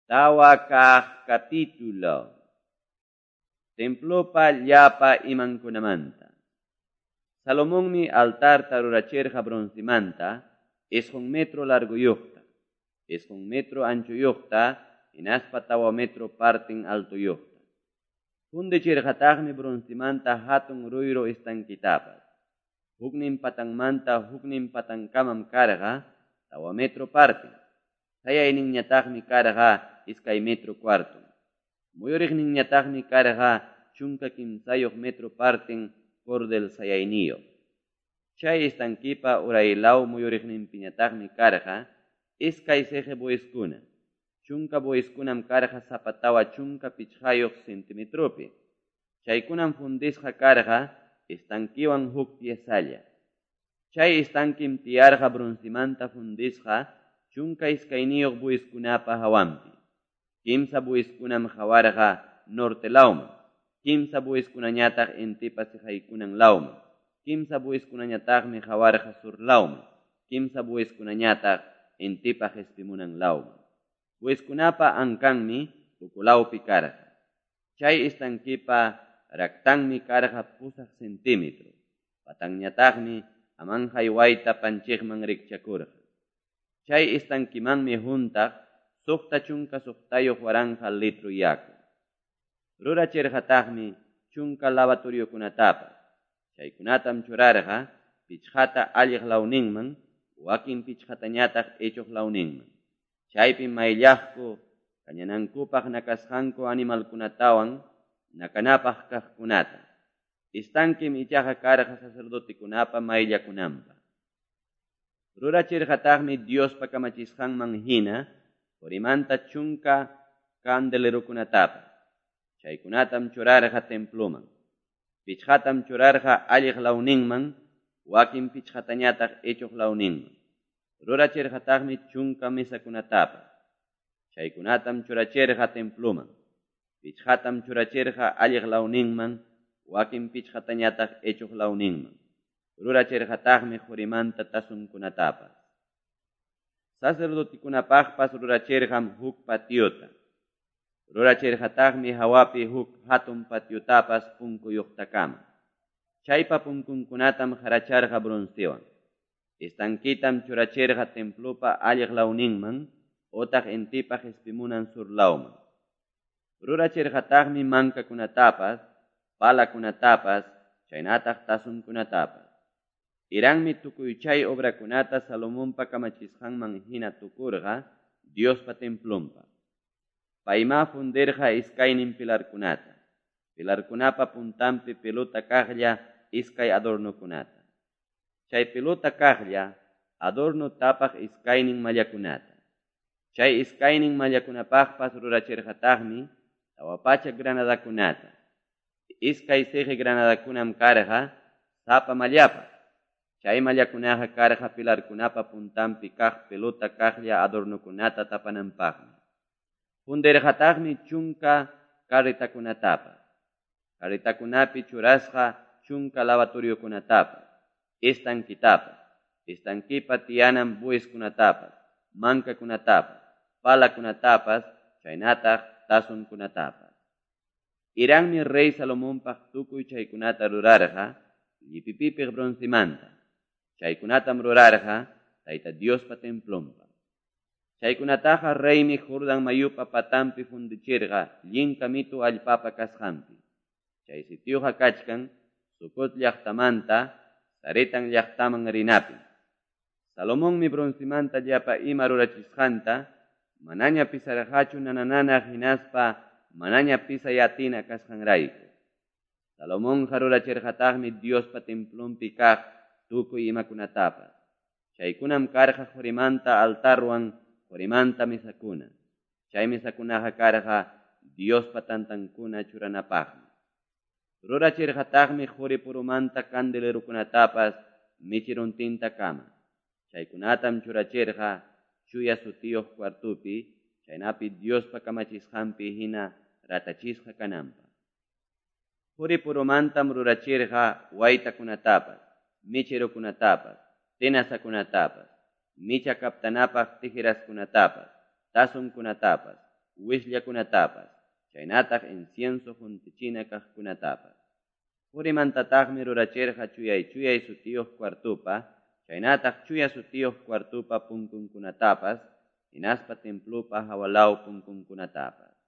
Tawakah capítulo. Templopa llapa imankunamanta. Salomónmi altar taruracherja bronzimanta, es 1 metro largo yuqta, es 1 metro ancho yuqta, inaspa tawa metro parten alto yuqta. Hunde cherjatagmi bronzimanta hatun ruiro estanquitapas. Huknin patangmanta huknin patangkamam karga, tawa metro parten. Sayaynin ñatagmi karga iskay metro cuarto. Muyurignin ñatagmi karga chunka kimsayoq metro parten cordel sayayniyo. Chay estanquipa uraylaw muyurignin piñatagmi karga iskay seje boiskuna. Chunka boiskunam karga zapatawa chunka pichhayoq centimetropi. Chaykunam fundisqa karga estanquiwan huk piezalla. Chay estanquim tiarqa bronzimanta fundisqa chunka iskayniyoq boiskunapa hawampi. Kimsa boiskunam hawarqa norte lawman. Kimsa boiskunañataq intipa sihaykunan lawman. Kimsa boiskunañataqmi hawarqa sur lawman. Kimsa boiskunañataq intipa hispimunan lawman. Boiskunapa ankanmi ukulawpi karqa. Chay estanquipa raktanmi karqa pusaq centímetro. Patanñataqmi amanhay wayta panchikman rikchakurqa. Chay estanquimanmi juntaq suqta chunka suqtayoq waranja litro yaku. Rurachirqataqmi chunka lavatoriokunatapas. Chaykunatam churarqa pichqata alliq lawninman, wakin pichqatañataq echoq lawninman. Chaypi mayllaqku kañanankupaq nakasqanku animalkunatawan nakanapaq kaqkunata. Estanquim ichaqa karqa sacerdotekunapa mayllakunanpa. Rurachirqataqmi Diospa kamachisqanman hina purimanta chunka candelerokunatapas. Chaykunatam churarqa temploman. Pichqatam churarqa alliq lawninman, wakin pichqatañataq echoq lawninman. Rurachirqataqmi chunka mesakunatapas. Chaykunatam churachirqa temploman. Pichqatam churachirqa alliq lawninman, wakin pichqatañataq echoq lawninman. Rurachirqataqmi hurimanta tasunkunatapas. Sacerdotekunapaqpas rurachirqam huk patiota. Rurachirqataqmi hawapi huk hatun patiotapas punkuyuqtakama. Chaypa punkunkunatam haracharqa broncewan. Estanquitam churachirqa templopa alliq lawninman, otaq intipa hispimunan sur lawman. Rurachirqataqmi mankakunatapas, palakunatapas, chaynataq tasunkunatapas. Iranmi tukuy chay obrakunata Salomonpa kamachisqanman hina tukurqa Diospa templonpa. Payma fundirqa iskaynin pilarkunata. Pilarkunapa puntampi pelota kaqlla iskay adornokunata. Chay pelota kaqlla adorno tapaq iskaynin mallakunata. Chay iskaynin mallakunapaqpas rurachirqataqmi tawapacha granadakunata. Iskay seje granadakunam karqa sapa mallapa. Chay mallakunaqa karqa pilarkunapa puntampi kaq pelota kaqlla adornokunata tapananpaqmi. Fundirqataqmi chunka carretakunatapas. Carretakunapi churasqa chunka lavatoriokunatapas. Estanquitapas. Estanquipa tiyanan buiskunatapas. Mankakunatapas. Palakunatapas. Chaynataq tasunkunatapas. Iranmi rey Salomonpaq tukuy chaykunata rurarqa llipipipiq bronzimanta. Chaykunatam rurarqa Tayta Diospa templonpa. Chaykunataqa reymi Jordan mayupa patampi fundichirqa llinka mitu allpapa kasqanpi. Chay sitioqa kachkan Sucot llaqtamanta Saretan llaqtaman rinapi. Salomónmi bronzimanta llapa ima rurachisqanta manaña pisarqachu nananana hinaspa manaña pisayatina kasqanrayku. Salomónqa rurachirqataqmi Diospa templonpi kaq tukuy imakunatapas. Chaykunam karqa hurimanta altarwan hurimanta misakuna. Chay misakunaqa karqa Diospa tantankuna churanapaqmi. Rurachirqataqmi huri purumanta candelerokunatapas michiruntinta kama. Chaykunatam churachirqa chuya sutiyoq cuartupi, chaynapi Diospa kamachisqanpi hina ratachisqa kananpa. Huri purumantam rurachirqa waytakunatapas, michirukunatapas, tenasakunatapas, micha kaptanapaq tijiraskunatapas, tasunkunatapas, wishllakunatapas, chaynataq incienso juntichina kaqkunatapas. Purimantataqmi rurachirqa chuyay sutiyuq cuartupa, chaynataq chuya sutiyuq cuartupa punkunkunatapas, hinaspa templupa hawalaw punkunkunatapas.